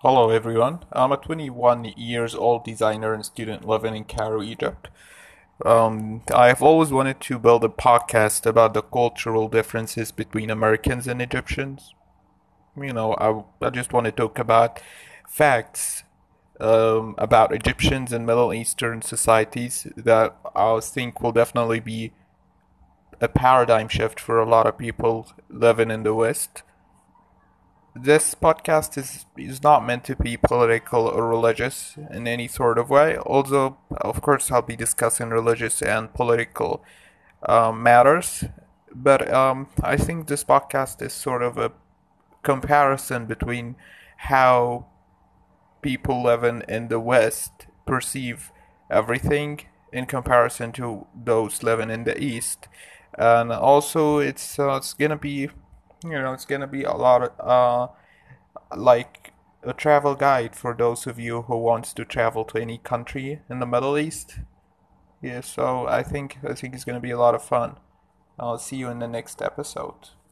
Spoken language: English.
Hello everyone. I'm a 21 years old designer and student living in Cairo, Egypt. I've always wanted to build a podcast about the cultural differences between Americans and Egyptians. I just want to talk about facts about Egyptians and Middle Eastern societies that I think will definitely be a paradigm shift for a lot of people living in the West. This podcast is not meant to be political or religious in any sort of way, although, of course, I'll be discussing religious and political matters. But I think this podcast is sort of a comparison between how people living in the West perceive everything in comparison to those living in the East. And also, it's gonna be, it's gonna be a lot of like a travel guide for those of you who wants to travel to any country in the Middle East. Yeah, so I think it's going to be a lot of fun. I'll see you in the next episode.